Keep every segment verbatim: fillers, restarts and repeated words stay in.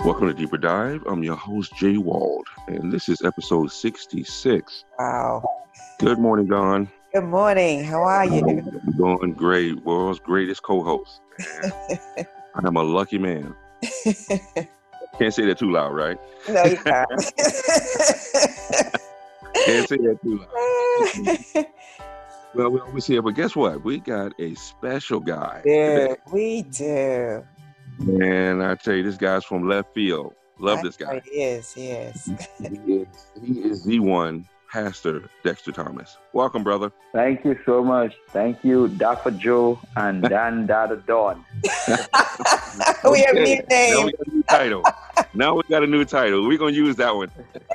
Welcome to Deeper Dive. I'm your host, Jay Wald, and this is episode sixty-six. Wow. Good morning, Don. Good morning. How are you? I'm doing great. World's greatest co-host. I'm a lucky man. Can't say that too loud, right? No, you can't. Can't say that too loud. Well, we always say it, but guess what? We got a special guy Yeah, today. we do. And I tell you, this guy's from left field. Love I this guy. know He is, he is. He is, he is the one, Pastor Dexter Thomas. Welcome, brother. Thank you so much. Thank you, Doctor Joe and Dan Dada Dawn. We have a new Now name. we got a new title. Now we got a new title. We're going to use that one.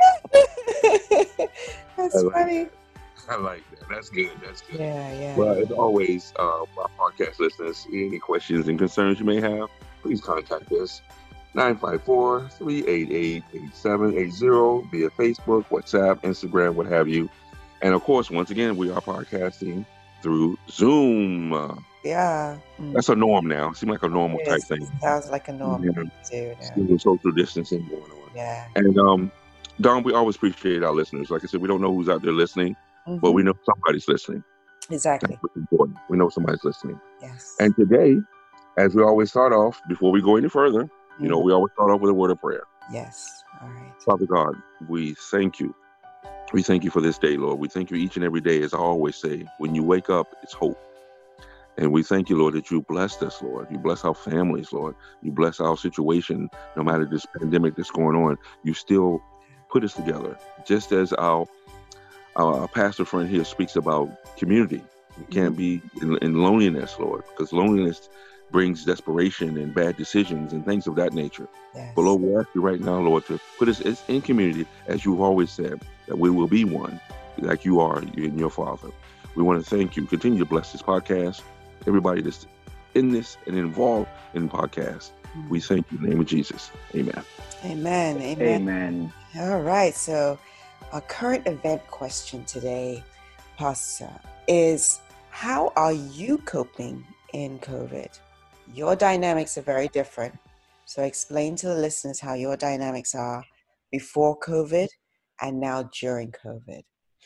That's I like funny. I like that. That's good. That's good. Yeah, yeah. Well, as always, uh, our podcast listeners, any questions and concerns you may have, please contact us. nine five four, three eight eight, eight seven eight zero via Facebook, WhatsApp, Instagram, what have you. And of course, once again, we are podcasting through Zoom. Uh, yeah. Mm. that's a norm now. Seems like a normal It type is. thing. Sounds like a normal Yeah. thing to do now. Still social distancing going on. Yeah. And um, Don, we always appreciate our listeners. Like I said, we don't know who's out there listening, Mhm. but we know somebody's listening. Exactly. That's what's important. We know somebody's listening. Yes. And today, as we always start off, before we go any further, you know, Mhm. we always start off with a word of prayer. Yes. All right. Father God, we thank you. We thank you for this day, Lord. We thank you each and every day, as I always say, when you wake up, it's hope. And we thank you, Lord, that you blessed us, Lord. You bless our families, Lord. You bless our situation, no matter this pandemic that's going on. You still put us together, just as our, our, our pastor friend here speaks about community. We can't be in, in loneliness, Lord, because loneliness brings desperation and bad decisions and things of that nature. Yes. But Lord, we ask you right now, Lord, to put us as- in community, as you've always said, that we will be one, like you are, you and your Father. We want to thank you. Continue to bless this podcast, everybody that's in this and involved in the podcast. We thank you in the name of Jesus. Amen. Amen. Amen. Amen. All right. So, our current event question today, Pastor, is how are you coping in COVID? Your dynamics are very different. So, explain to the listeners how your dynamics are before COVID and now during COVID.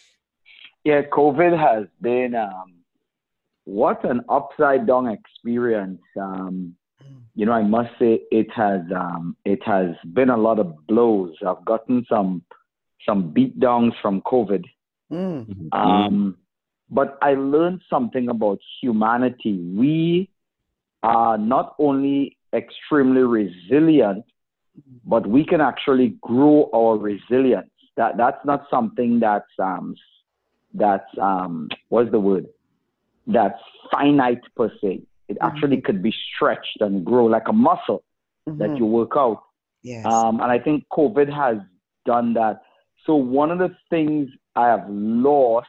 Yeah, COVID has been um, what an upside down experience. Um, you know, I must say it has um, it has been a lot of blows. I've gotten some some beatdowns from COVID. Mm. Um, but I learned something about humanity. We are not only extremely resilient, but we can actually grow our resilience. That that's not something that's um that's um what's the word? That's finite per se. It Mhm. actually could be stretched and grow like a muscle that Mhm. you work out. Yes. Um, and I think COVID has done that. So one of the things I have lost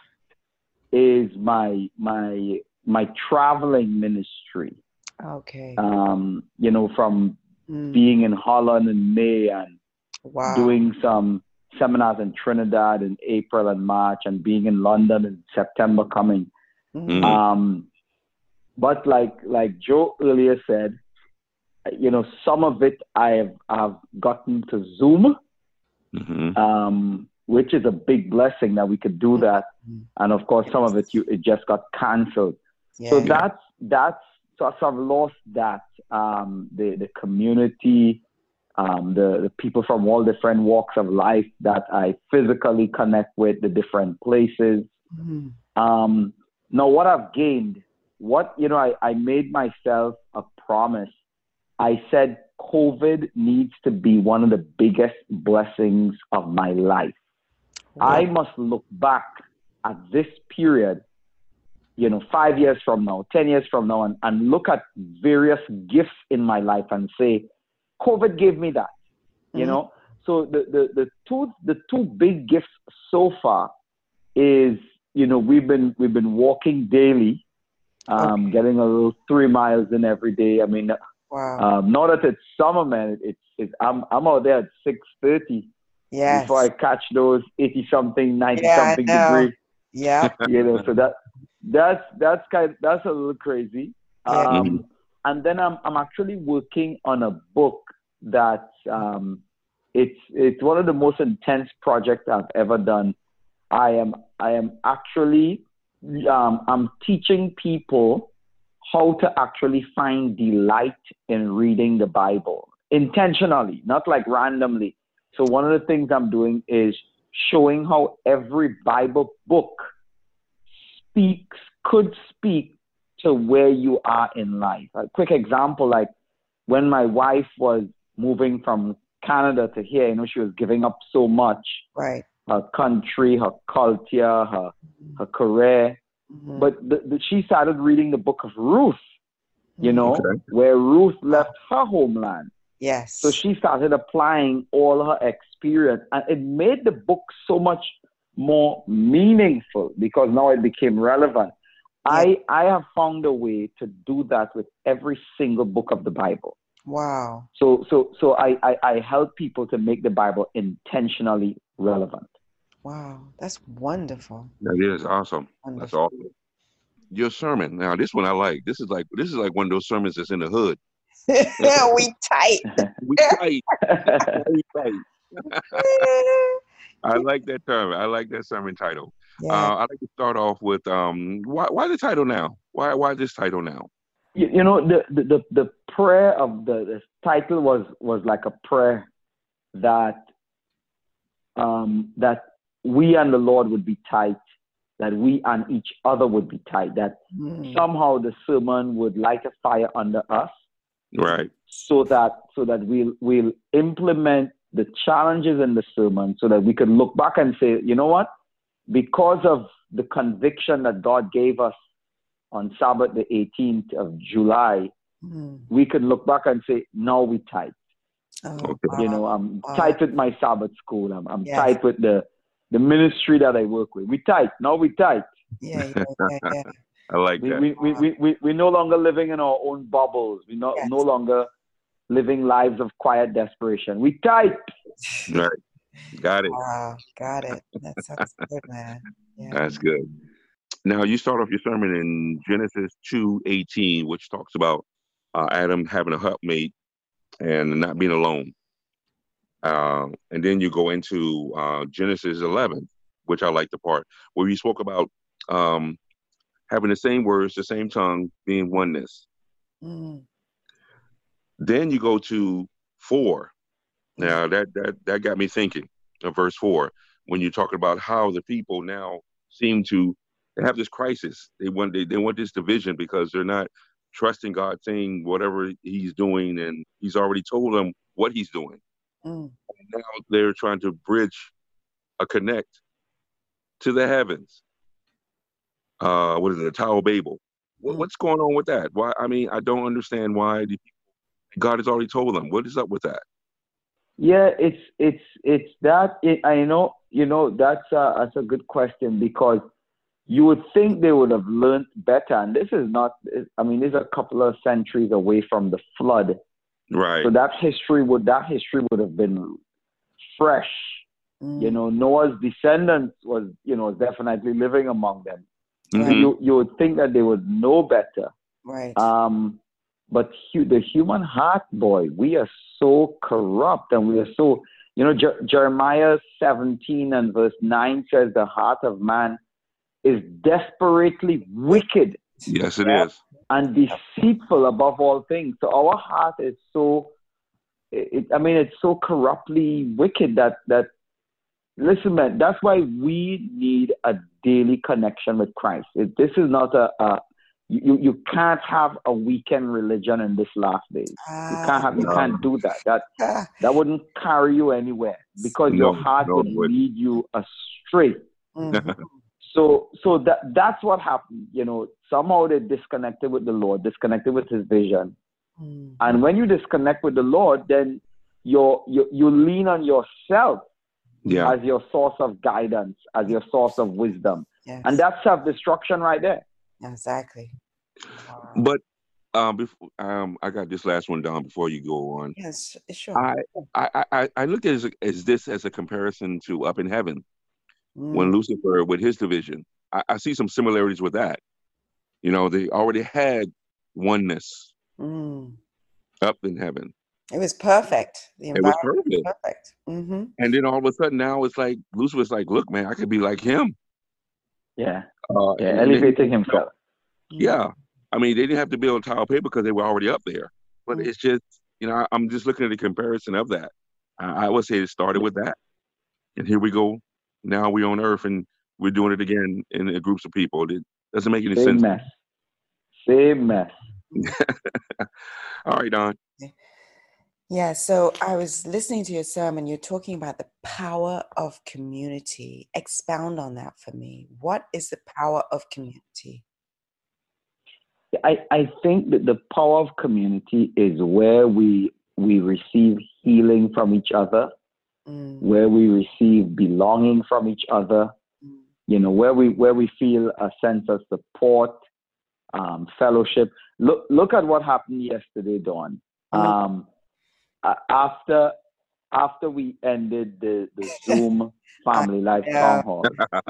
is my my my traveling ministry. Okay. Um, you know, from Mm. being in Holland in May and Wow. doing some seminars in Trinidad in April and March and being in London in September coming. Mhm. Um, but like like Joe earlier said, you know, some of it I have I've gotten to Zoom, Mm-hmm. um, which is a big blessing that we could do that. Mhm. And of course, some of it you it just got canceled. Yeah. So that's that's so, so I've lost that um, the the community, um, the the people from all different walks of life that I physically connect with, the different places. Mhm. Um, now, what I've gained, what you know, I, I made myself a promise. I said COVID needs to be one of the biggest blessings of my life. I must look back at this period, you know, five years from now, ten years from now, and, and look at various gifts in my life and say, COVID gave me that, you Mhm. know? So the, the, the two, the two big gifts so far is, you know, we've been, we've been walking daily, um, Okay. getting a little three miles in every day. I mean, Wow. um, now that it's summer, man, it's, it's, I'm, I'm out there at six thirty Yes. before I catch those eighty something, ninety Yeah, I something know. degrees. Yep. You know, so that that's that's kind that's a little crazy. Yeah. Um, and then I'm I'm actually working on a book that um, it's it's one of the most intense projects I've ever done. I am I am actually um, I'm teaching people how to actually find delight in reading the Bible intentionally, not like randomly. So one of the things I'm doing is showing how every Bible book speaks, could speak to where you are in life. A quick example, like when my wife was moving from Canada to here, you know, she was giving up so much. Right. Her country, her culture, her, her career. Mm-hmm. But the, the, she started reading the book of Ruth, you know, Okay. where Ruth left her homeland. Yes. So she started applying all her experience, and it made the book so much more meaningful because now it became relevant. Yeah. I, I have found a way to do that with every single book of the Bible. Wow. So so so I, I, I help people to make the Bible intentionally relevant. Wow. That's wonderful. That is awesome. That's Wonderful. awesome. Your sermon. Now, this one I like. This is like this is like one of those sermons that's in the hood. We tight. We tight. We tight. I like that term. I like that sermon title. Yeah. Uh, I like to start off with um, why why the title now? Why why this title now? You, you know, the, the, the, the prayer of the, the title was, was like a prayer that um, that we and the Lord would be tight, that we and each other would be tight, that Mm. somehow the sermon would light a fire under us, Right. so that so that we'll we'll implement the challenges in the sermon, so that we could look back and say, you know what, because of the conviction that God gave us on Sabbath the eighteenth of July, Mm. we could look back and say, now we tight. Oh, Okay. wow. You know, I'm Wow. tight with my Sabbath school. I'm I'm Yes. tight with the the ministry that I work with. We tight. Now we tight. Yeah, yeah, yeah, yeah. I like We that. we, we, we, we we're no longer living in our own bubbles. We're not Yes. no longer living lives of quiet desperation. We tight. Right. Got it. Wow. Got it. That sounds good, man. Yeah. That's good. Now you start off your sermon in Genesis two eighteen, which talks about uh, Adam having a helpmate and not being alone. Uh, and then you go into uh, Genesis eleven, which I like the part where you spoke about um, having the same words, the same tongue, being oneness. Mm. Then you go to four. Mm. Now that that that got me thinking of verse four when you talk about how the people now seem to have this crisis. They want they, they want this division because they're not trusting God, saying whatever He's doing, and He's already told them what He's doing. Mm. And now they're trying to bridge a connect to the heavens. Uh, what is it? The Tower of Babel. What, Mm. what's going on with that? Why? I mean, I don't understand why the, God has already told them. What is up with that? Yeah, it's it's it's that. It, I know you know that's a, that's a good question, because you would think they would have learned better, and this is not. I mean, this is a couple of centuries away from the flood, Right. so that history would that history would have been fresh. Mm. You know, Noah's descendants was you know definitely living among them. Mhm. So you you would think that they would know better. Right. Um, but hu- the human heart, boy, we are so corrupt, and we are so, you know, Je- Jeremiah seventeen and verse nine says the heart of man is desperately wicked Yes, it Yeah. is. and deceitful above all things. So our heart is so, it, I mean, it's so corruptly wicked that, that, listen, man, that's why we need a daily connection with Christ. It, this is not a, a you, you can't have a weekend religion in this last days. You Ah, can't have, you No. can't do that. That ah, that wouldn't carry you anywhere, because your No, heart no, would it wouldn't. lead you astray. mhm. So so that that's what happened. You know, somehow they disconnected with the Lord, disconnected with His vision. Mm. And when you disconnect with the Lord, then you're, you you lean on yourself Yeah. as your source of guidance, as your source of wisdom, Yes. and that's self-destruction right there. Exactly. Wow. But um, before um, I got this last one down before you go on. Yes, sure. I I I, I look at it as, as this as a comparison to Up in Heaven when Mm. Lucifer with his division. I, I see some similarities with that. You know, they already had oneness Mm. up in heaven. It was perfect. The It was environment was perfect. perfect. Mm-hmm. And then all of a sudden now it's like Lucifer's like, look, man, I could be like him. Yeah. Uh, Yeah. and, and then, Elevating himself. yeah. I mean, they didn't have to build tile paper because they were already up there. But Mm. it's just, you know, I, I'm just looking at the comparison of that. I, I would say it started with that. And here we go. Now we're on Earth and we're doing it again in, in groups of people. It doesn't make any Same sense. mess. Same mess. All right, Don. Yeah, so I was listening to your sermon. You're talking about the power of community. Expound on that for me. What is the power of community? I, I think that the power of community is where we we receive healing from each other, Mm. where we receive belonging from each other, Mm. you know, where we where we feel a sense of support, um, fellowship. Look look at what happened yesterday, Dawn. Um, a- after after we ended the, the Zoom Family Life Yeah. Town Hall,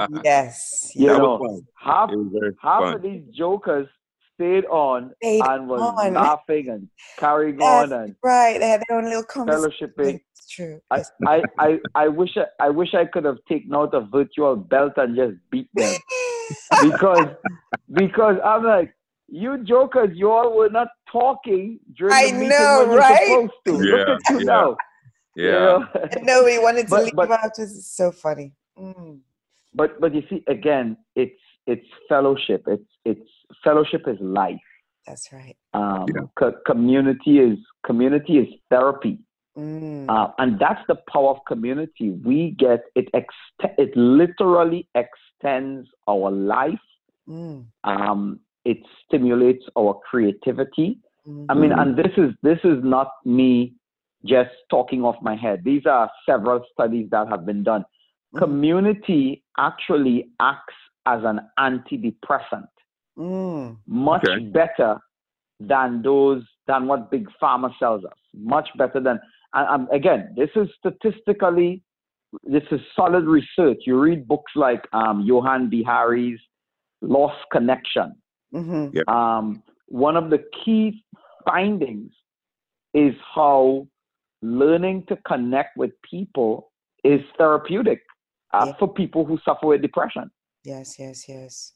Yes. you That know, was fun. half It was very half fun. of these jokers stayed on Stayed and was on. laughing and carrying That's on and right. They had their own little conversation. fellowshipping. It's true. I, It's I, I, I wish I, I wish I could have taken out a virtual belt and just beat them because because I'm like, you jokers, you all were not talking during I the meeting know, when you're right? supposed to. Look Yeah, at you yeah, now. yeah. You know? And nobody wanted to But- leave but- after. It's so funny. Mm. But but you see, again, it's it's fellowship. It's it's fellowship is life. That's right. Um, Yeah. co- community is community is therapy. Mm. Uh, and that's the power of community. We get it. Ext- it literally extends our life. Mm. Um, it stimulates our creativity. Mm. I mean, Mhm. and this is this is not me just talking off my head. These are several studies that have been done. Mhm. Community actually acts as an antidepressant, Mm. much Okay. better than those than what big pharma sells us. Much better than. And um, again, this is statistically, this is solid research. You read books like um, Johann Bihari's Lost Connection. Mm-hmm. Yeah. Um, one of the key findings is how learning to connect with people is therapeutic uh, Yeah. for people who suffer with depression. Yes, yes, yes.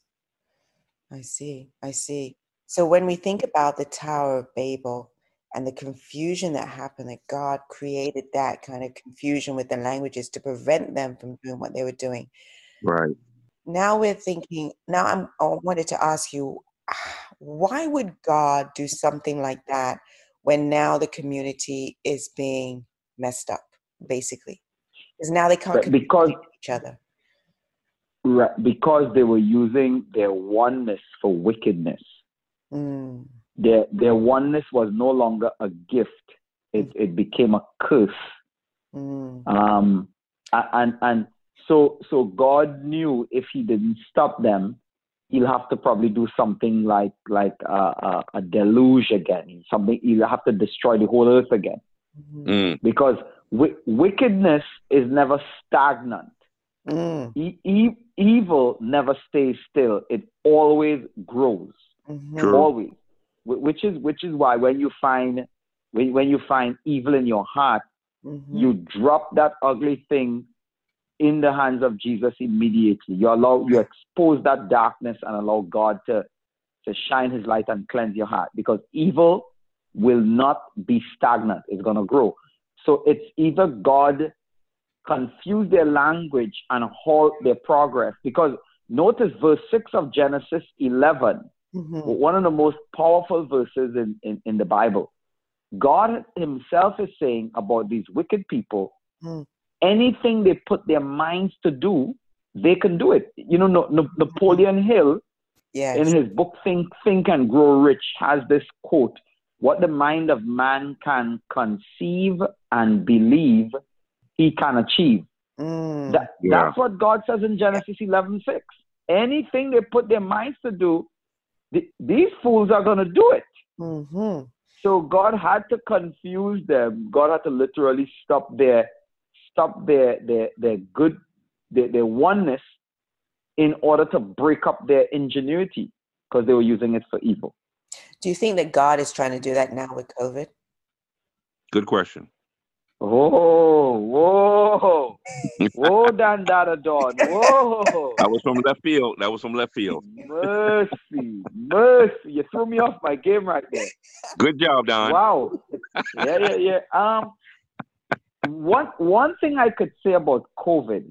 I see. I see. So when we think about the Tower of Babel and the confusion that happened, that God created that kind of confusion with the languages to prevent them from doing what they were doing. Right. Now we're thinking, now I'm, I wanted to ask you, why would God do something like that when now the community is being messed up, basically? Because now they can't But because communicate with each other. right, because they were using their oneness for wickedness. Mm. Their their oneness was no longer a gift. It it became a curse. Mm. Um, a- and and so so God knew if He didn't stop them, He'll have to probably do something like like a, a, a deluge again. Something He'll have to destroy the whole earth again, Mhm. Mm. because wi- wickedness is never stagnant. Mm. E- e- evil never stays still. It always grows. Mhm. True. Always. Wh- Which is which is why when you find when, when you find evil in your heart, Mhm. you drop that ugly thing in the hands of Jesus immediately. You allow you expose that darkness and allow God to, to shine His light and cleanse your heart, because evil will not be stagnant. It's gonna grow. So it's either God confuse their language and halt their progress, because notice verse six of Genesis eleven, Mhm. one of the most powerful verses in, in, in the Bible. God Himself is saying about these wicked people, Mm. anything they put their minds to do, they can do it. You know, no, no, Napoleon Hill, Yes. in his book Think, Think and Grow Rich, has this quote: "What the mind of man can conceive and believe, he can achieve." Mm. That, Yeah. That's what God says in Genesis eleven six. Anything they put their minds to do, th- these fools are going to do it. Mm-hmm. So God had to confuse them. God had to literally stop their stop their their their good their, their oneness in order to break up their ingenuity, because they were using it for evil. Do you think that God is trying to do that now with COVID? Good question. Oh, whoa, whoa, Dan Dada Don, whoa. That was from left field. That was from left field. Mercy, mercy. You threw me off my game right there. Good job, Don. Wow. Yeah, yeah, yeah. Um, one one thing I could say about COVID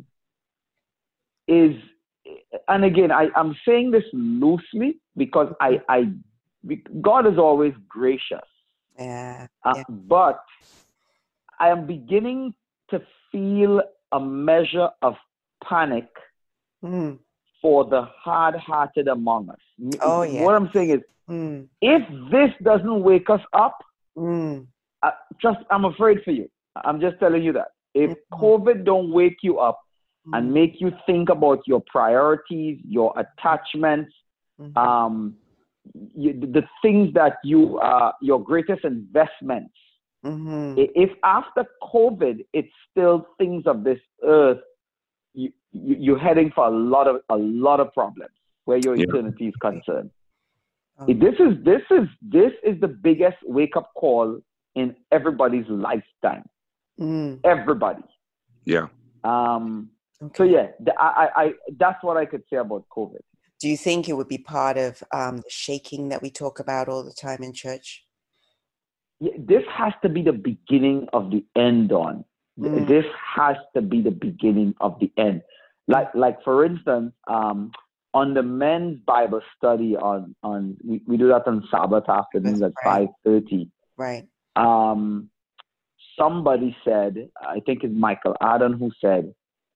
is, and again, I, I'm saying this loosely because I, I, God is always gracious. Yeah, Uh, yeah. But I am beginning to feel a measure of panic Mm. for the hard-hearted among us. Oh, yeah. What I'm saying is, Mm. if this doesn't wake us up, Mm. uh, just I'm afraid for you. I'm just telling you that. If Mhm. COVID don't wake you up and Mm. make you think about your priorities, your attachments, Mhm. um, you, the things that you are, your greatest investments. Mhm. I- If after COVID it's still things of this earth, you, you you're heading for a lot of a lot of problems where your Yeah. eternity is concerned. Oh. This is this is this is the biggest wake up call in everybody's lifetime. Mm. Everybody. Yeah. Um. Okay. So yeah, the, I, I I that's what I could say about COVID. Do you think it would be part of um, the shaking that we talk about all the time in church? Yeah, this has to be the beginning of the end. On Mm. this has to be the beginning of the end. Like like for instance, um, on the men's Bible study on on we, we do that on Sabbath afternoons at Right. five thirty. Right. Um, somebody said, I think it's Michael Adam who said,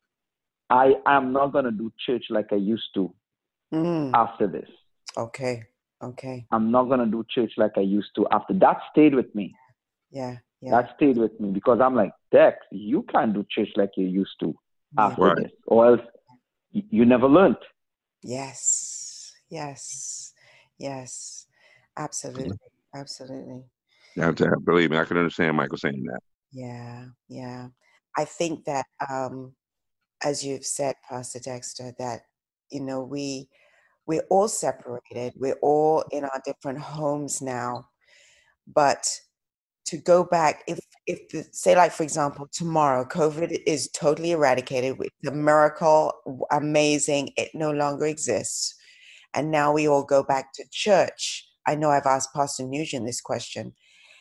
I am not gonna do church like I used to Mm. after this. Okay. Okay. I'm not gonna do church like I used to after that. Stayed with me. Yeah. Yeah. That stayed with me because I'm like, Dex, you can't do church like you used to Yeah. after Right. this, or else y- you never learned. Yes. Yes. Yes. Absolutely. Absolutely. You have to have, believe me, I can understand Michael saying that. Yeah. Yeah. I think that, um, as you've said, Pastor Dexter, that, you know, we, we're all separated. We're all in our different homes now. But to go back, if, if the, say, like, for example, tomorrow, COVID is totally eradicated. It's a miracle, amazing. It no longer exists. And now we all go back to church. I know I've asked Pastor Nugent this question.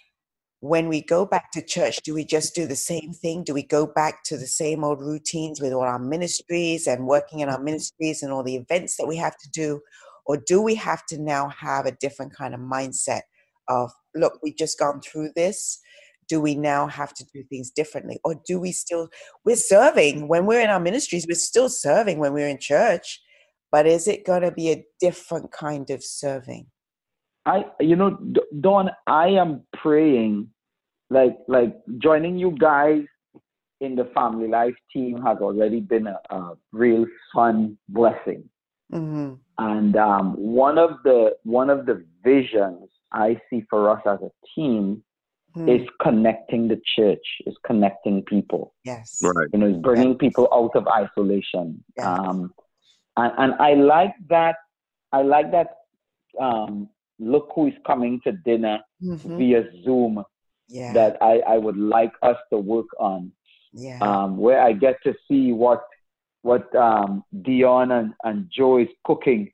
When we go back to church, do we just do the same thing? Do we go back to the same old routines with all our ministries and working in our ministries and all the events that we have to do? Or do we have to now have a different kind of mindset of, look, we've just gone through this. Do we now have to do things differently? Or do we still, we're serving when we're in our ministries, we're still serving when we're in church, but is it going to be a different kind of serving? I, you know, D- Dawn, I am praying, like, like joining you guys in the Family Life team has already been a, a real fun blessing. Mm-hmm. And um, one of the one of the visions I see for us as a team Mm-hmm. is connecting the church, is connecting people. Yes. Right. You know, is bringing people out of isolation. Yeah. Um, and, and I like that. I like that. Um, look who is coming to dinner Mm-hmm. via Zoom. Yeah. That I, I would like us to work on. Yeah. Um, where I get to see what what um, Dion and, and Joe is cooking.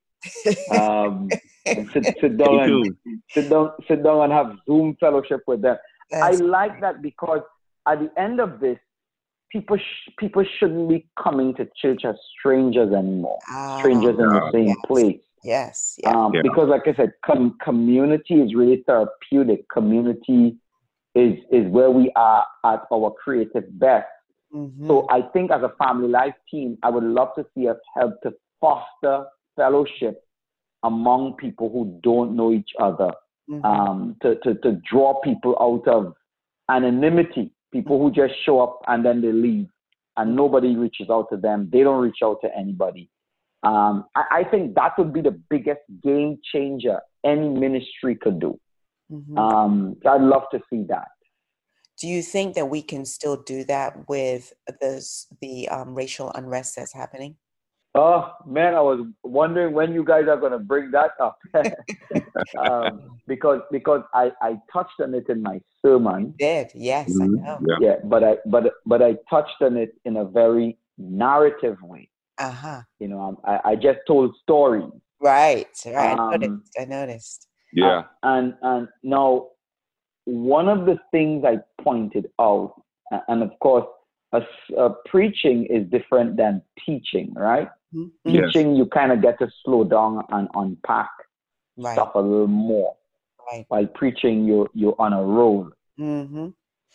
Um, and sit, sit down Me and too. sit down sit down and have Zoom fellowship with them. I That's like that because at the end of this, people sh- people shouldn't be coming to church as strangers anymore. Ah, Strangers in the Uh, same yes. place. Yes. Yeah. Um, Yeah. Because, like I said, com- community is really therapeutic. Community is is where we are at our creative best. Mm-hmm. So I think as a Family Life team, I would love to see us help to foster fellowship among people who don't know each other, Mm-hmm. um, to, to, to draw people out of anonymity, people who just show up and then they leave and nobody reaches out to them. They don't reach out to anybody. Um, I, I think that would be the biggest game changer any ministry could do. Mm-hmm. Um, so I'd love to see that. Do you think that we can still do that with this, the um, racial unrest that's happening? Oh man, I was wondering when you guys are going to bring that up. um, because because I, I touched on it in my sermon. You did, yes, Mhm. I know. Yeah. Yeah, but I but but I touched on it in a very narrative way. Uh-huh. You know, um, I, I just told stories. Right, right. I Um, noticed. I noticed. Yeah. Uh, and and now one of the things I pointed out, a- and of course, a, s- a preaching is different than teaching, right? Mhm. Yes. Teaching, you kind of get to slow down and unpack Right, stuff a little more. right. While preaching, you you're on a roll. Mm-hmm.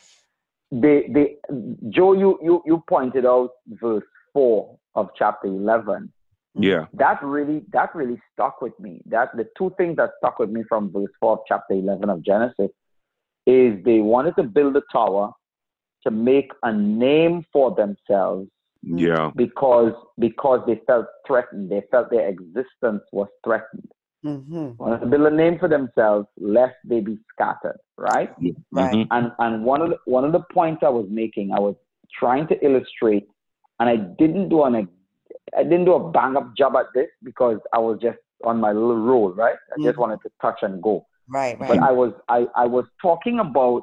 They they Joe, you you you pointed out verse four of chapter eleven. Yeah. That really that really stuck with me. That the two things that stuck with me from verse four of chapter eleven of Genesis is they wanted to build a tower to make a name for themselves Yeah. because because they felt threatened. They felt their existence was threatened. Mm-hmm. Wanted to build a name for themselves, lest they be scattered, right? Right. Mhm. And and one of the, one of the points I was making, I was trying to illustrate, and I didn't do an I didn't do a bang up job at this because I was just on my little roll, right? I just Mhm. wanted to touch and go. Right, right. But I was I, I was talking about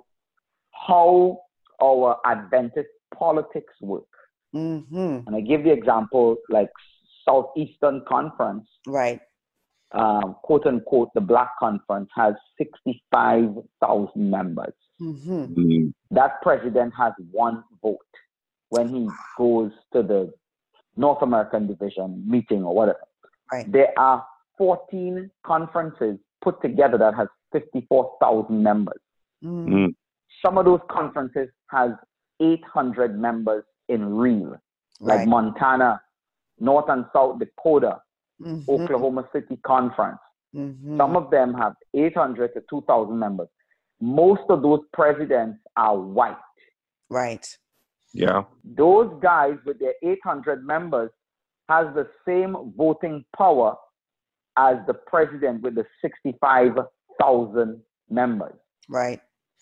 how our Adventist politics work. Mm-hmm. And I give the example like Southeastern Conference, Right. um, quote unquote, the Black Conference has sixty-five thousand members. Mm-hmm. Mhm. That president has one vote when he goes to the North American Division meeting or whatever. Right. There are fourteen conferences put together that has fifty-four thousand members. Mm-hmm. Mhm. Some of those conferences has eight hundred members in real, like Right. Montana, North and South Dakota, Mm-hmm. Oklahoma City Conference. Mm-hmm. Some of them have eight hundred to two thousand members. Most of those presidents are white. Right. Yeah. Those guys with their eight hundred members has the same voting power as the president with the sixty-five thousand members. Right.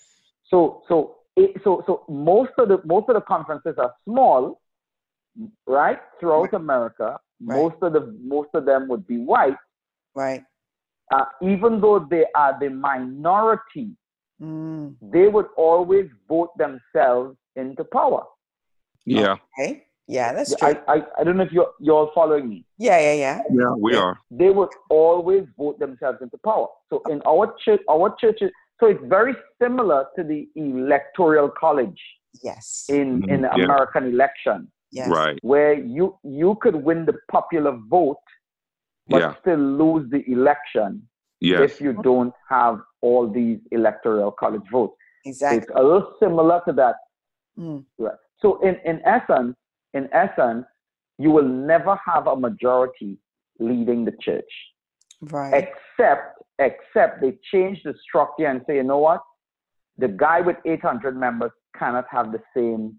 So so it, so so most of the most of the conferences are small, right? Throughout America, Right. most of the most of them would be white. Right. Uh, even though they are the minority, Mm. they would always vote themselves into power. Yeah. Okay. Yeah, that's true. I, I, I don't know if you're you're following me. Yeah, yeah, yeah. Yeah. We Yeah. are. They would always vote themselves into power. So in our church, our churches, so it's very similar to the electoral college Yes. in, Mhm. in the Yeah. American election, Yes. Right. where you you could win the popular vote but Yeah. still lose the election Yes. if you don't have all these electoral college votes. So Exactly. it's a little similar to that. Mm. Right. So in, in essence, in essence, you will never have a majority leading the church. Right. Except, except they change the structure and say, you know what? The guy with eight hundred members cannot have the same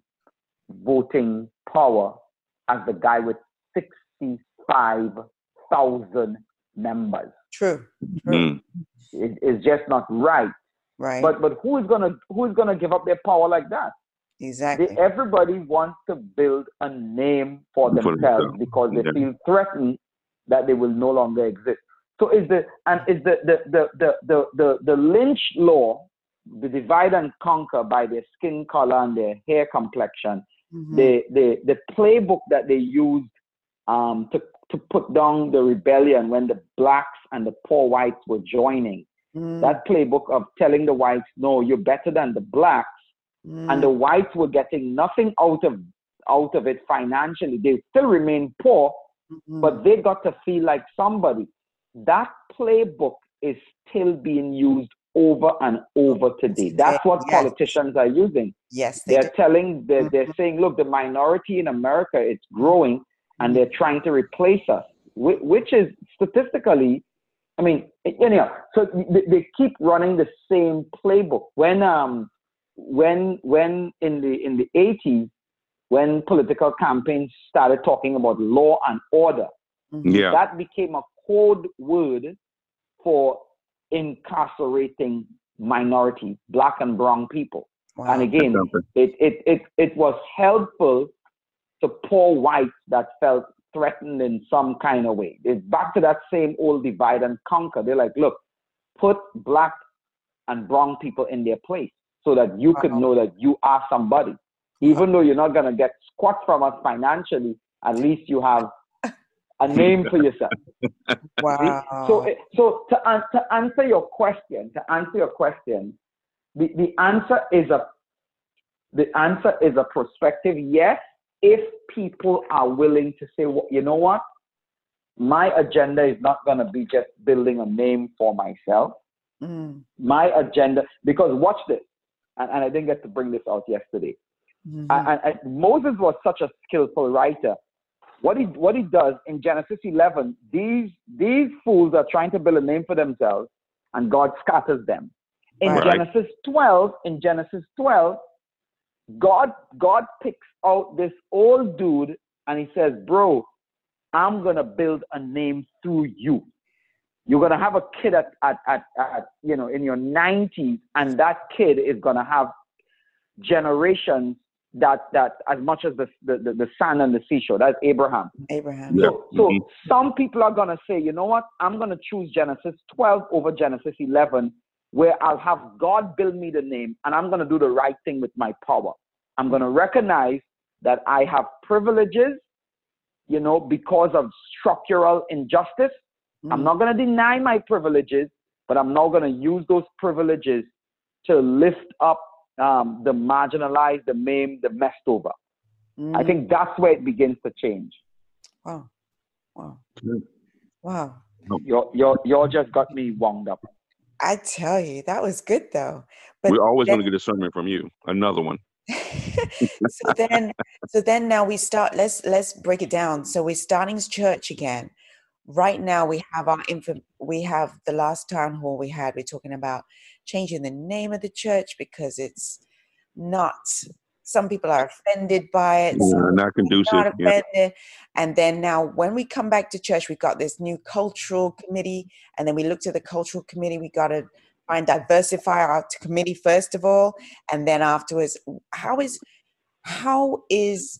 voting power as the guy with sixty-five thousand members. True. True. Mm. It, it's just not right. Right. But but who is gonna who is gonna give up their power like that? exactly. They, everybody wants to build a name for For themselves themselves. because they Yeah. feel threatened that they will no longer exist. So is the and is the the the the the the, the Lynch law, the divide and conquer by their skin color and their hair complexion, Mhm. the the the playbook that they used um, to to put down the rebellion when the blacks and the poor whites were joining. Mm. That playbook of telling the whites, no, you're better than the blacks, Mm. and the whites were getting nothing out of out of it financially. They still remain poor, Mhm. but they got to feel like somebody. That playbook is still being used over and over today. That's what Yes. politicians are using. Yes, they They're do. telling, they're, they're Mhm. saying, look, the minority in America, it's growing, and they're trying to replace us, whi- which is statistically, I mean, anyhow, so they, they keep running the same playbook. When um when when in the in the eighties, when political campaigns started talking about law and order, Mhm. Yeah. that became a code word for incarcerating minorities, black and brown people. Wow. And again, Something. it, it, it, it was helpful to poor whites that felt threatened in some kind of way. It's back to that same old divide and conquer. They're like, look, put black and brown people in their place so that you could know that you are somebody. Even though you're not going to get squat from us financially, at least you have a name for yourself. Wow. So, so to, an- to answer your question, to answer your question, the, the answer is a the answer is a prospective yes, if people are willing to say, well, you know what, my agenda is not going to be just building a name for myself. Mm. My agenda, because watch this, and, and I didn't get to bring this out yesterday. Mm-hmm. And, and Moses was such a skillful writer. What he what he does in Genesis eleven, these these fools are trying to build a name for themselves, and God scatters them. In Right. Genesis twelve, in Genesis twelve, God God picks out this old dude and he says, "Bro, I'm gonna build a name through you. You're gonna have a kid at at at, at you know in your nineties, and that kid is gonna have generations." That that as much as the the, the, the sand and the seashore, that's Abraham. Abraham. Yeah. So so Mhm. some people are gonna say, you know what, I'm gonna choose Genesis twelve over Genesis eleven, where I'll have God build me the name, and I'm gonna do the right thing with my power. I'm gonna recognize that I have privileges, you know, because of structural injustice. Mm. I'm not gonna deny my privileges, but I'm not gonna use those privileges to lift up Um, the marginalized, the maimed, the messed over. Mm. I think that's where it begins to change. Wow. Wow. Good. Wow. You're, you're, you're just got me wound up. I tell you, that was good though. But We're always then, going to get a sermon from you. Another one. so then, so then now we start. Let's let's break it down. So we're starting church again. Right now we have our info. We have the last town hall we had. We're talking about changing the name of the church because it's not. Some people are offended by it. Yeah, Some not conducive. not Yeah. offended. And then now when we come back to church, we've got this new cultural committee. And then we looked at the cultural committee. We got to find diversify our committee first of all. And then afterwards, how is, how is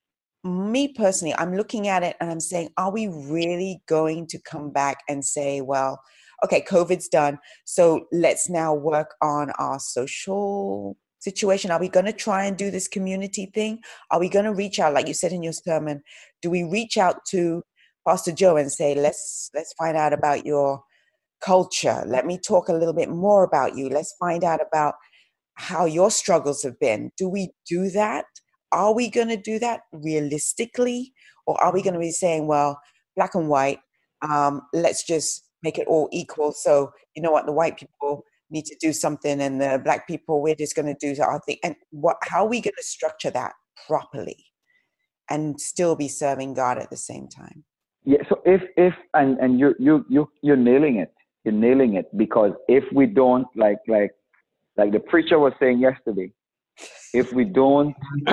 me personally, I'm looking at it and I'm saying, are we really going to come back and say, well, okay, COVID's done. So let's now work on our social situation. Are we going to try and do this community thing? Are we going to reach out, like you said in your sermon, do we reach out to Pastor Joe and say, let's let's find out about your culture. Let me talk a little bit more about you. Let's find out about how your struggles have been. Do we do that? Are we going to do that realistically? Or are we going to be saying, well, black and white, um, let's just make it all equal. So, you know what, the white people need to do something and the black people, we're just going to do our thing. And what, how are we going to structure that properly and still be serving God at the same time? Yeah. So if, if, and, and you, you, you, you're nailing it. You're nailing it, because if we don't, like, like, like the preacher was saying yesterday, if we don't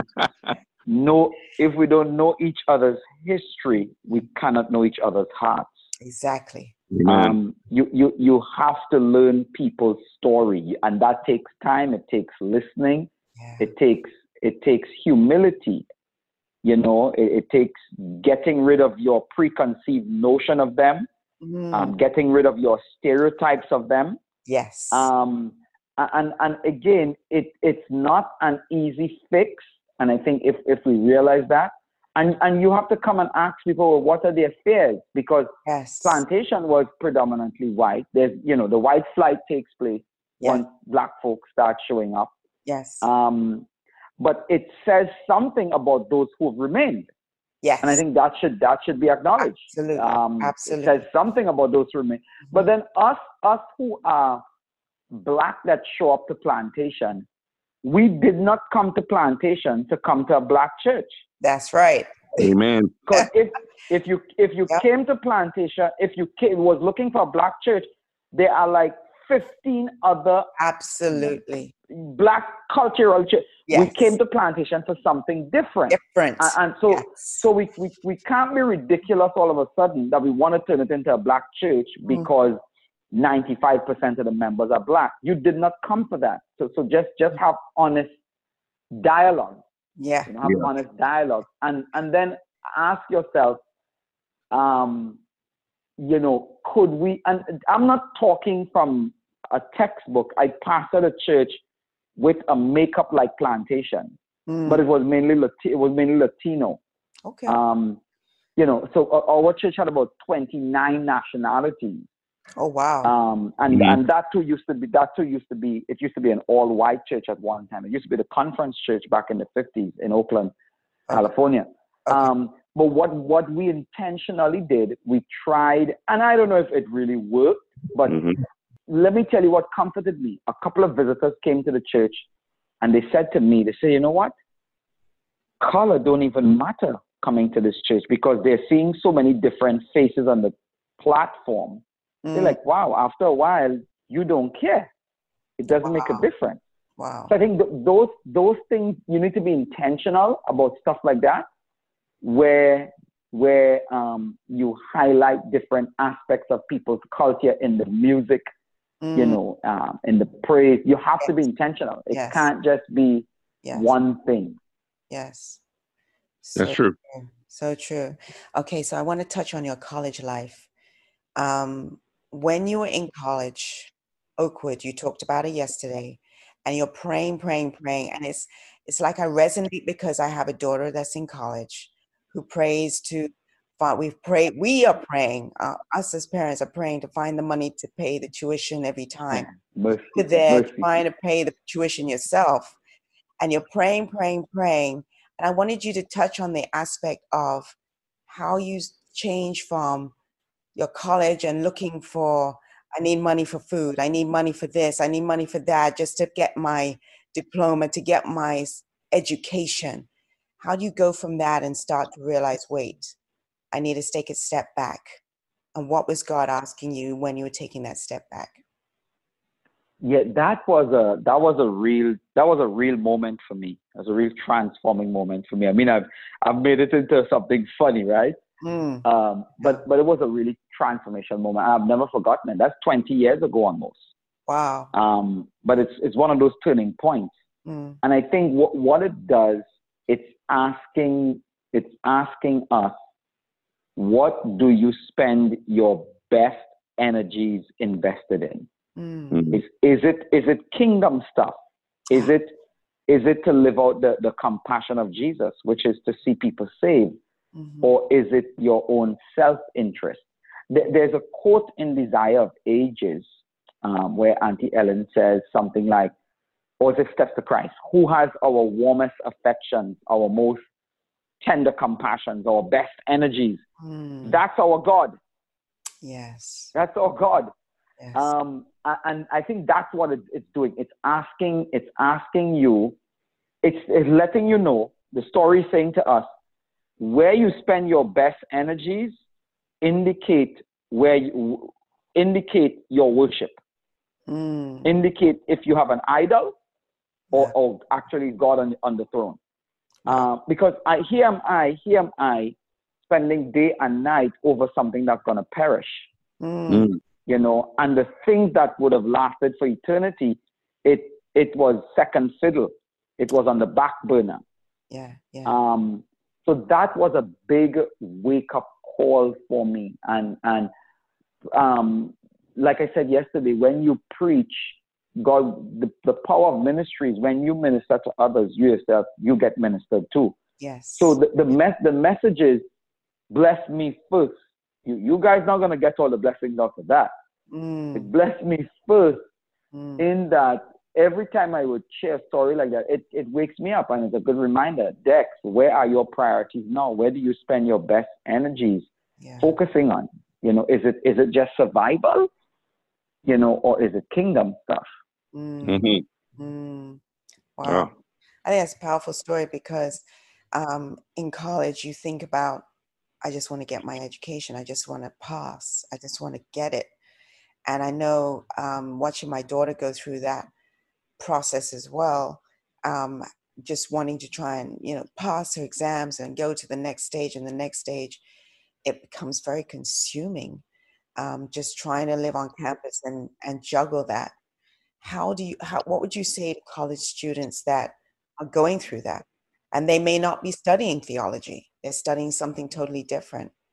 know, if we don't know each other's history, we cannot know each other's hearts. Exactly. Um, you, you, you have to learn people's story, and that takes time. It takes listening. Yeah. It takes, it takes humility. You know, it, it takes getting rid of your preconceived notion of them, Mm. um, getting rid of your stereotypes of them. Yes. Um, and, and again, it, it's not an easy fix. And I think if, if we realize that, and, and you have to come and ask people, well, what are their fears? Because yes. plantation was predominantly white. There's, you know, the white flight takes place Yeah. once black folks start showing up. Yes. Um, but it says something about those who've remained. Yes. And I think that should, that should be acknowledged. Absolutely. Um, Absolutely. It says something about those who remain. But then us, us who are black that show up to plantation, we did not come to plantation to come to a black church. That's right. Amen. Because if if you if you Yep. came to plantation, if you came, was looking for a black church, there are like fifteen other Absolutely. black cultural churches. Yes. We came to plantation for something different. Different. And, and so Yes. so we, we we can't be ridiculous all of a sudden that we want to turn it into a black church Mm. because ninety-five percent of the members are black. You did not come for that. So so just just have honest dialogue. Yeah. You know, have Yeah. honest dialogue, and and then ask yourself, um, you know, could we, and I'm not talking from a textbook. I pastored a church with a makeup like plantation, Mm. but it was mainly Lati- it was mainly Latino. Okay. Um, you know, so our church had about twenty-nine nationalities. Oh wow. Um, and Mhm. and that too used to be that too used to be it used to be an all white church at one time. It used to be the Conference Church back in the fifties in Oakland, Okay. California. Okay. Um, but what what we intentionally did, we tried, and I don't know if it really worked, but Mhm. let me tell you what comforted me. A couple of visitors came to the church, and they said to me, they say, you know what? Color don't even matter coming to this church because they're seeing so many different faces on the platform. They're Mm. like, wow, after a while, you don't care. It doesn't make a Wow. difference. Wow. So I think th- those those things, you need to be intentional about stuff like that, where where um, you highlight different aspects of people's culture in the music, Mm. you know, um, in the praise. You have to be Yes. intentional. It Yes. can't just be Yes. one thing. Yes. That's So true. true. So true. Okay, so I want to touch on your college life. Um, when you were in college, Oakwood, you talked about it yesterday, and you're praying, praying, praying, and it's it's like I resonate because I have a daughter that's in college who prays to find. We've prayed. We are praying. Uh, us as parents are praying to find the money to pay the tuition every time. Mercy, You're there mercy. trying to pay the tuition yourself, and you're praying, praying, praying. And I wanted you to touch on the aspect of how you change from your college and looking for, I need money for food, I need money for this, I need money for that, just to get my diploma, to get my s- education. How do you go from that and start to realize, wait, I need to take a step back? And what was God asking you when you were taking that step back? Yeah, that was a that was a real that was a real moment for me. It was a real transforming moment for me. I mean, I've I've made it into something funny, right? Mm, Um, but but it was a really transformational moment. I've never forgotten it. That's twenty years ago almost. wow. Um, but it's it's one of those turning points. Mm, And I think what what it does, it's asking it's asking us, what do you spend your best energies invested in? mm, Mhm. Is is it is it kingdom stuff? Is it is it to live out the, the compassion of Jesus, which is to see people saved? mhm, Or is it your own self-interest? There's a quote in Desire of Ages um, where Auntie Ellen says something like, or is it Steps to Christ? Who has our warmest affections, our most tender compassions, our best energies? mm. That's our God. Yes. That's our God. Yes. Um, a- and I think that's what it, it's doing. It's asking, it's asking you, it's, it's letting you know, the story is saying to us, where you spend your best energies indicate where you indicate your worship. Mm, Indicate if you have an idol or, yeah. or actually God on, on the throne. Wow. Uh, because I here am I, here am I spending day and night over something that's gonna perish. Mm, Mm. You know, and the things that would have lasted for eternity, it it was second fiddle. It was on the back burner. yeah. Yeah. Um, so that was a big wake up call for me. And and um, like I said yesterday, when you preach, God, the, the power of ministry is when you minister to others, you yourself, you get ministered too. Yes. So the the, mes- the message is, bless me first. You you guys not gonna get all the blessings after that. Mm, It blessed me first mm, in that every time I would share a story like that, it, it wakes me up and it's a good reminder. Dex, where are your priorities now? Where do you spend your best energies yeah. focusing on? You know, is it is it just survival? You know, or is it kingdom stuff? Mm, Mhm. mm. Ah. Wow. I think that's a powerful story because um, in college, you think about, I just want to get my education. I just want to pass. I just want to get it. And I know um, watching my daughter go through that process as well, um, just wanting to try and, you know, pass her exams and go to the next stage and the next stage, it becomes very consuming, um, just trying to live on campus and, and juggle that. How do you, how, what would you say to college students that are going through that? And they may not be studying theology. They're studying something totally different.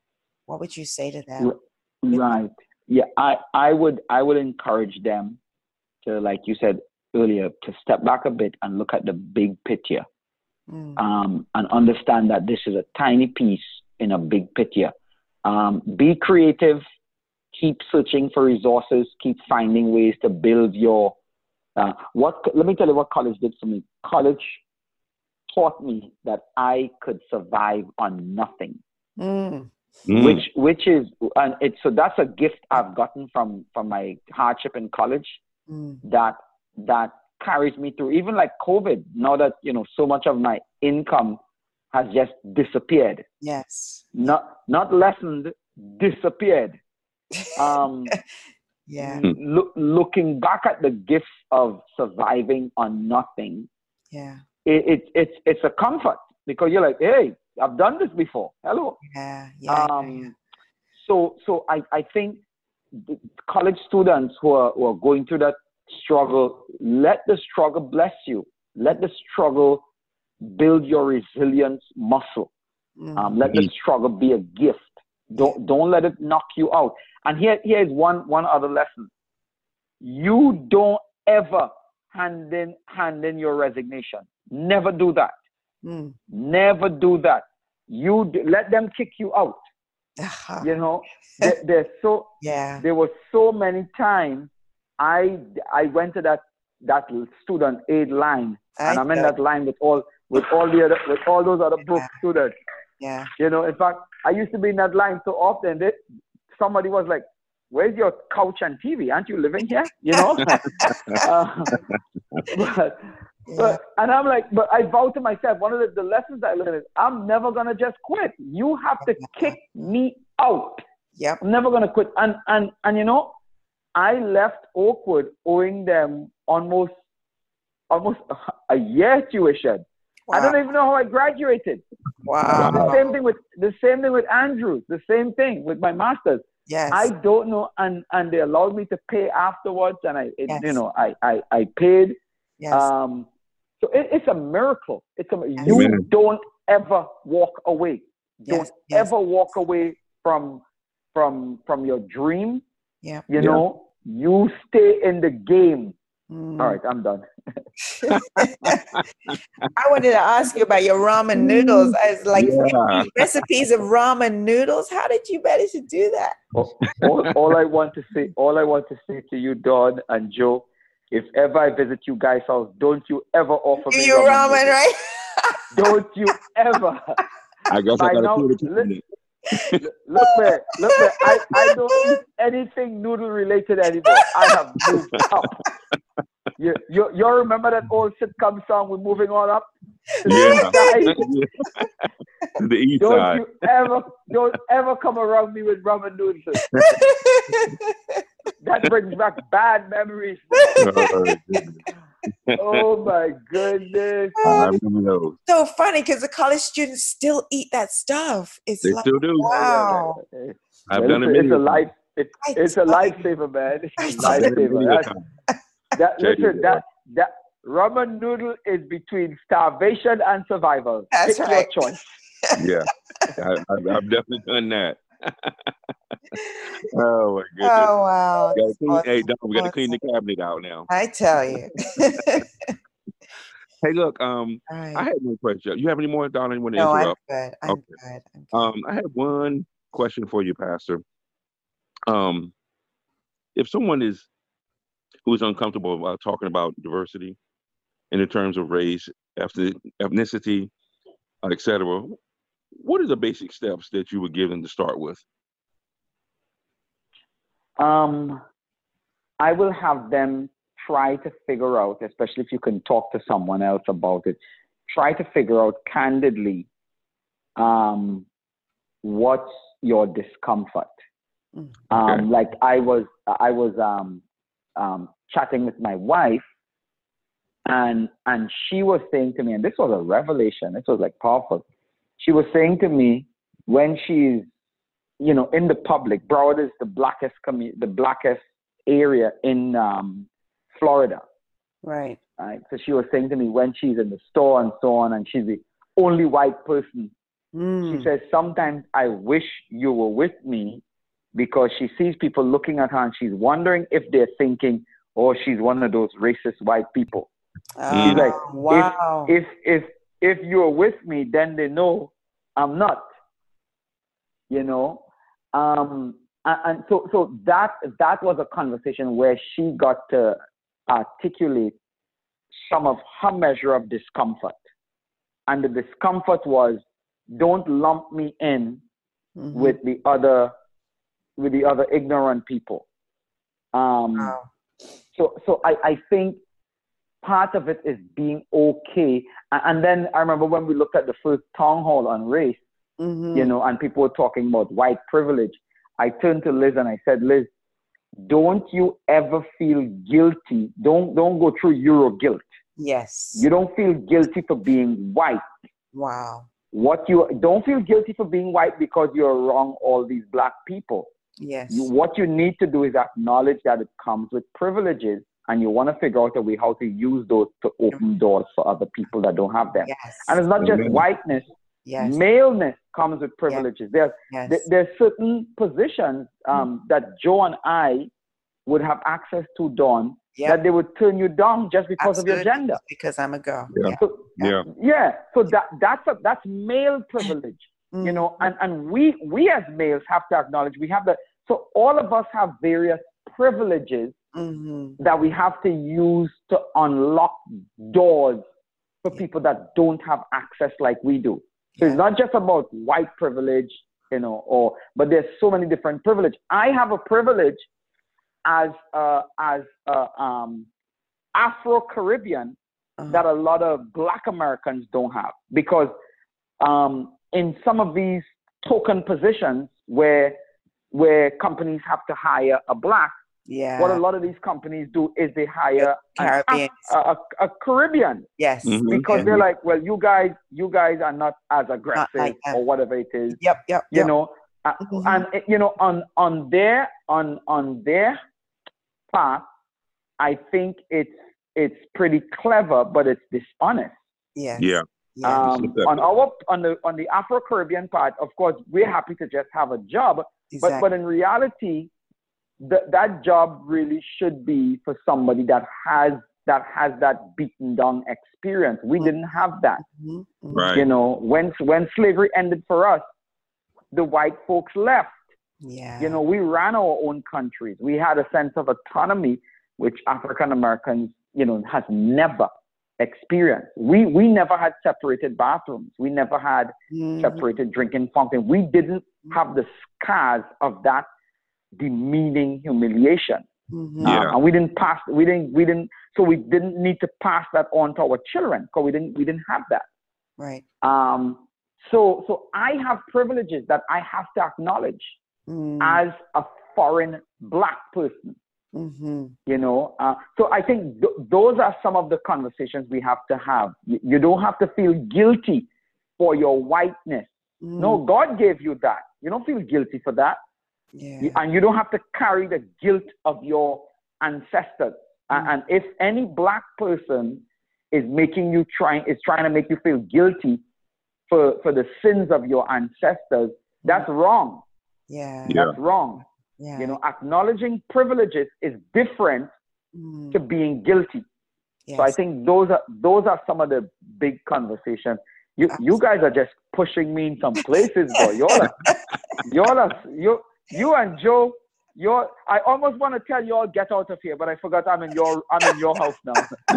what would you say to them? Right. Yeah, I, I would I would encourage them to, like you said earlier, to step back a bit and look at the big picture, mm. um, and understand that this is a tiny piece in a big picture. Um, be creative, keep searching for resources, keep finding ways to build your. Uh, what? Let me tell you what college did for me. College taught me that I could survive on nothing. Mm. Mm. Which which is and it's so that's a gift I've gotten from from my hardship in college, mm. that that carries me through. Even like COVID, now that you know so much of my income has just disappeared. Yes. Not not lessened, disappeared. Um yeah. Look, looking back at the gifts of surviving on nothing. Yeah. It, it it's it's a comfort, because you're like, hey, I've done this before. Hello. Yeah, yeah. Um, yeah, yeah. So, so I, I think the college students who are, who are going through that struggle, let the struggle bless you. Let the struggle build your resilience muscle. Mm-hmm. Um, let the struggle be a gift. Don't, don't let it knock you out. And here, here is one, one other lesson. You don't ever hand in, hand in your resignation. Never do that. Mm. Never do that. You d- let them kick you out. Uh-huh. You know, there, there's so yeah. There were so many times I I went to that that student aid line, I and I'm in that line with all with all the other with all those other broke yeah. students. Yeah. You know, in fact, I used to be in that line so often that somebody was like, "Where's your couch and T V? Aren't you living here?" You know. uh, but. Yeah. But, and I'm like, but I vow to myself, one of the, the lessons I learned is I'm never going to just quit. You have to kick me out. Yep. I'm never going to quit. And, and, and, you know, I left Oakwood owing them almost, almost a year tuition. Wow. I don't even know how I graduated. Wow. The same thing with, the same thing with Andrews, the same thing with my master's. Yes. I don't know. And, and they allowed me to pay afterwards. And I, it, yes. you know, I, I, I paid. Yes. Um, So it, it's a miracle. It's a you Amen. Don't ever walk away. Don't yes, yes. ever walk away from from from your dream. Yeah. You yeah. know, you stay in the game. Mm. All right, I'm done. I wanted to ask you about your ramen noodles. I was like, yeah. recipes of ramen noodles. How did you manage to do that? All, all, all I want to say, all I want to say to you, Dawn and Joe, if ever I visit you guys' house, don't you ever offer Do me you ramen, ramen right? Don't you ever. I guess By I gotta now, look, look there, look there. I, I don't eat anything noodle related anymore. I have moved up. You, you, you remember that old sitcom song, We're Moving On Up? Yeah. To the east don't side. you ever, don't ever come around me with ramen noodles. That brings back bad memories. Oh my goodness. I remember those. So funny because the college students still eat that stuff. It's they like, still do. wow. I've well, done it's, it. It's a life. It's, it's a lifesaver, man. It's a lifesaver. That, listen, that that ramen noodle is between starvation and survival. That's Pick right. your choice. Yeah, I, I've, I've definitely done that. Oh my goodness! Oh wow! We gotta clean, awesome. Hey, Don, we got to awesome. clean the cabinet out now. I tell you. Hey, look. Um, right. I had one question. You have any more, Don? You want to no, interrupt? I'm good. I'm okay. good. I'm good. Um, I have one question for you, Pastor. Um, if someone is who is uncomfortable about talking about diversity in the terms of race, ethnicity, et cetera, what are the basic steps that you would give them to start with? Um, I will have them try to figure out, especially if you can talk to someone else about it, try to figure out candidly um, what's your discomfort. Okay. Um, like I was, I was um, um, chatting with my wife, and and she was saying to me, and this was a revelation. This was like powerful. She was saying to me when she's, you know, in the public, Broward is the blackest commu- the blackest area in um, Florida. Right. Right. So she was saying to me when she's in the store and so on, and she's the only white person, Mm. She says, sometimes I wish you were with me, because she sees people looking at her and she's wondering if they're thinking, oh, she's one of those racist white people. Oh, She's like, wow. if, if, if, if you're with me, then they know I'm not, you know? Um, and, and so, so that, that was a conversation where she got to articulate some of her measure of discomfort. And the discomfort was, don't lump me in mm-hmm. with the other, with the other ignorant people. Um, wow. So, so I, I think part of it is being okay. And then I remember when we looked at the first town hall on race, mm-hmm. you know, and people were talking about white privilege. I turned to Liz and I said, Liz, don't you ever feel guilty. Don't, don't go through Euro guilt. Yes. You don't feel guilty for being white. Wow. What you don't feel guilty for being white because you're wrong all these black people. Yes. You, what you need to do is acknowledge that it comes with privileges, and you want to figure out a way how to use those to open doors for other people that don't have them. Yes. And it's not just Amen. whiteness. Yes. Maleness comes with privileges. Yes. There's yes. th- there's certain positions um, mm-hmm. that Joe and I would have access to, Dawn, yep. that they would turn you down just because Absolutely. of your gender. Because I'm a girl. Yeah. Yeah. So, yeah. yeah. So that that's a, that's male privilege. Mm-hmm. You know, and, and we we as males have to acknowledge we have the so all of us have various privileges mm-hmm. that we have to use to unlock doors for yeah. people that don't have access like we do. So yeah. it's not just about white privilege, you know, or but there's so many different privilege. I have a privilege as uh, as uh, um, Afro-Caribbean uh-huh. that a lot of Black Americans don't have, because um, in some of these token positions where where companies have to hire a Black, yeah. what a lot of these companies do is they hire Caribbean. A, a, a Caribbean. Yes. Mm-hmm. Because mm-hmm. they're like, well, you guys, you guys are not as aggressive not like or whatever it is. Yep, yep. You yep. know, mm-hmm. and you know, on on their on on their path, I think it's it's pretty clever, but it's dishonest. Yes. Yeah. Yeah. Um, on our on the on the Afro-Caribbean part, of course, we're happy to just have a job, exactly. but but in reality, th- that job really should be for somebody that has that has that beaten down experience. We mm-hmm. didn't have that. Mm-hmm. Right. You know, when when slavery ended for us, the white folks left. Yeah. You know, we ran our own countries. We had a sense of autonomy, which African Americans, you know, has never experienced. We we never had separated bathrooms. We never had mm-hmm. separated drinking fountain. We didn't have the scars of that demeaning humiliation. Mm-hmm. Yeah. Um, and we didn't pass. We didn't. We didn't. So we didn't need to pass that on to our children, because we didn't. We didn't have that. Right. Um. So so I have privileges that I have to acknowledge mm. as a foreign Black person. Mm-hmm. You know, uh, so I think th- those are some of the conversations we have to have. You, you don't have to feel guilty for your whiteness. Mm. No, God gave you that. You don't feel guilty for that. Yeah. You, and you don't have to carry the guilt of your ancestors. Mm. Uh, and if any Black person is making you trying is trying to make you feel guilty for for the sins of your ancestors, that's mm. wrong. Yeah. Yeah. That's wrong. Yeah. You know, acknowledging privileges is different mm. to being guilty. Yes. So I think those are those are some of the big conversations. You Absolutely. you guys are just pushing me in some places, boy. Y'all are, y'all are, you you and Joe, you're. I almost want to tell you all get out of here, but I forgot I'm in your I'm in your house now.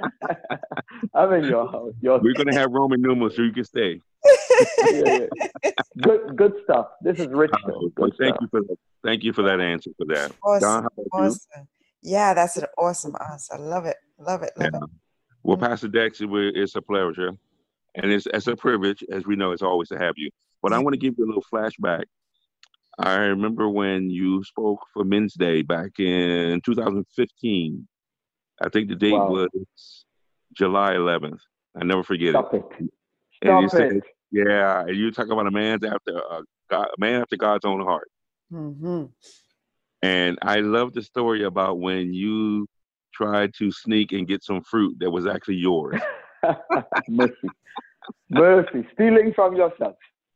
I'm in your house. Your We're gonna have Roman numerals so you can stay. yeah, yeah. Good good stuff. This is rich. Uh, well, thank stuff. you for that. Thank you for that answer for that. Awesome. Don, awesome. Yeah, that's an awesome answer. I love it. Love it. Love yeah. it. Well, mm-hmm. Pastor Dex, it's a pleasure. And it's, it's a privilege, as we know, it's always to have you. But I want to give you a little flashback. I remember when you spoke for Men's Day back in two thousand fifteen. I think the date wow. was July eleventh. I never forget Stop it. it. And Stop you it. said, yeah, and you talk about a man's after uh, God, a man after God's own heart. Mm-hmm. And I love the story about when you tried to sneak and get some fruit that was actually yours. Mercy. Mercy. Stealing from yourself.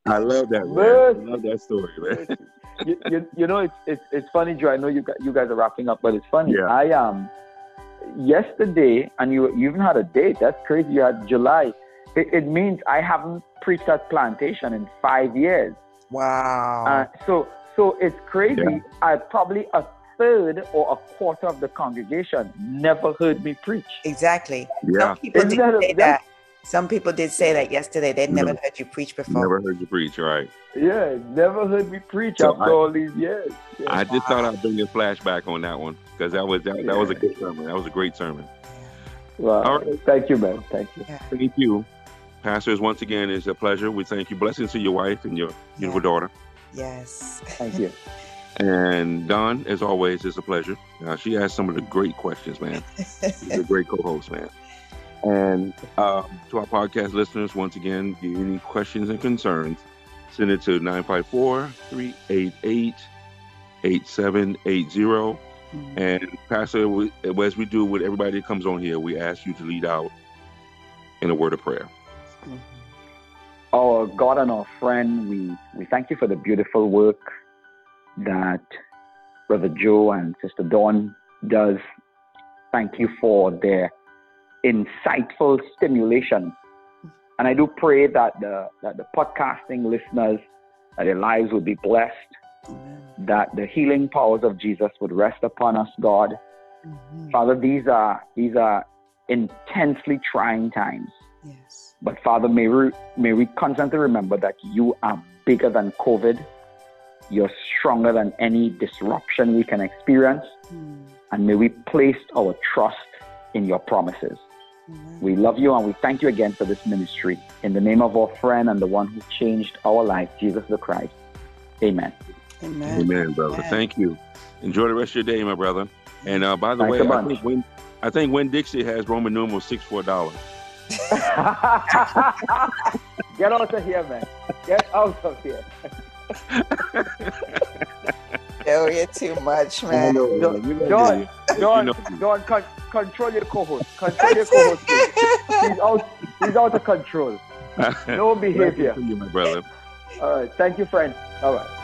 I love that, man. Mercy. I love that story, man. you, you, you know, it's, it's it's funny, Joe. I know you guys, you guys are wrapping up, but it's funny. Yeah. I um yesterday, and you you even had a date. That's crazy. You had July. It, it means I haven't preached at Plantation in five years. Wow. Uh, so so it's crazy. Yeah. I probably a third or a quarter of the congregation never heard me preach. Exactly. Yeah. Some people Isn't did that a- say that. Some people did say that yesterday. They'd never No. heard you preach before. Never heard you preach, right? Yeah, never heard me preach So after I- all these years. Yeah. I just thought I'd bring a flashback on that one because that was that, that was a good sermon. That was a great sermon. Wow. All right. Thank you, man. Thank you. Thank you, pastors. Once again, it's a pleasure. We thank you. Blessings to your wife and your beautiful Yeah. daughter. Yes. Thank you. And Don, as always, it's a pleasure. Uh, she asked some of the great questions, man. She's a great co-host, man. And uh, to our podcast listeners, once again, if you have any questions and concerns, send it to nine five four, three eight eight, eight seven eight zero. Mhm. And Pastor, we, as we do with everybody that comes on here, we ask you to lead out in a word of prayer. Mhm. Our God and our friend, we, we thank you for the beautiful work that Brother Joe and Sister Dawn does. Thank you for their insightful stimulation. And I do pray that the that the podcasting listeners, that their lives would be blessed, Amen. that the healing powers of Jesus would rest upon us, God. Mhm. Father, these are these are intensely trying times. Yes. But Father, may we, may we constantly remember that you are bigger than COVID. You're stronger than any disruption we can experience. Mm. And may we place our trust in your promises. Amen. We love you and we thank you again for this ministry. In the name of our friend and the one who changed our life, Jesus the Christ. Amen. Amen. Amen, brother. Amen. Thank you. Enjoy the rest of your day, my brother. And uh, by the Thanks way, a I bunch. think, Win, I think Win Dixie has Roman numeral six four dollars. Get out of here, man. Get out of here. Oh, you're too much, man. Don't, don't, You don't, know. don't con- control your co-host. Control your co-host. please. He's out, he's out of control. No behavior. Blessings to you, my brother. All right. Thank you, friend. All right.